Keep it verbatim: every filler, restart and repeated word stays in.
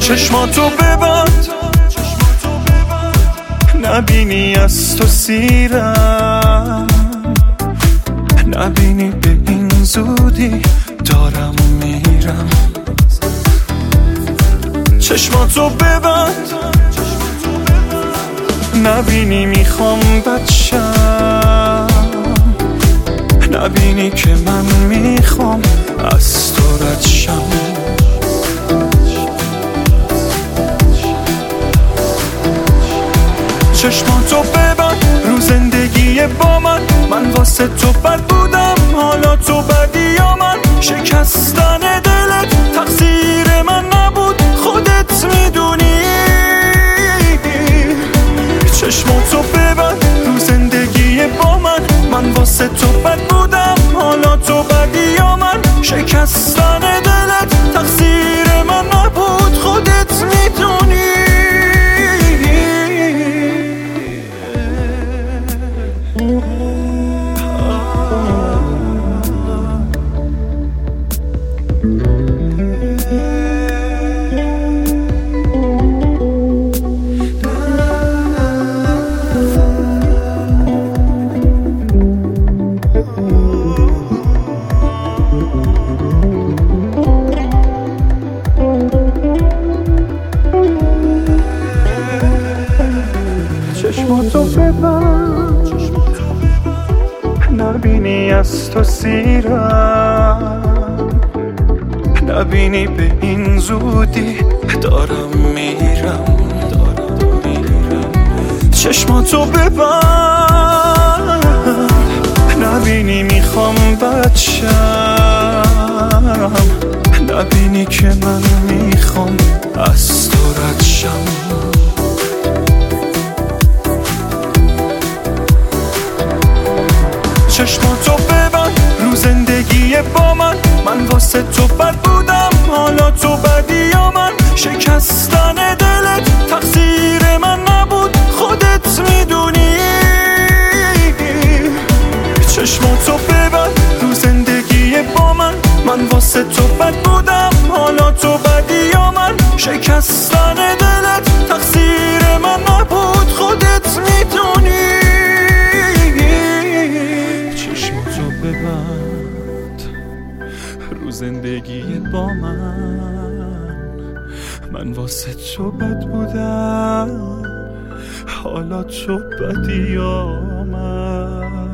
چشماتو ببند نبینی از تو سیرم، نبینی به این زودی دارم میرم. چشماتو ببند نبینی میخوام بچم، نبینی که من میخوام از تو رد شم. چشماتو ببند رو زندگی با من، من واسه تو بد بودم حالا تو بدی یا من. شکستن دلت تقصیر من نبود خودت میدونی. چشماتو ببند رو زندگی با من، من واسه تو بد بودم حالا تو بدی یا من. شکستن دلت تقصیر من نبود خودت میدونی. چشماتو ببند نبینی از تو سیرم، نبینی به این زودی دارم میرم. چشماتو ببند نبینی میخوام بچم، نبینی که من میخوام از تو رد شم. چشماتو ببند رو زندگی با من، من واسه تو بد بودم حالا تو بدی یا من. شکستن دلت تقصیر من نبود خودت میدونی. چشماتو ببند رو زندگی با من، من واسه تو بد بودم حالا تو بدی یا من. شکستن دلت تقصیر من نبود خودت میدونی. ببند رو زندگی با من، من واسه تو بد بودم حالا تو بدی یا من.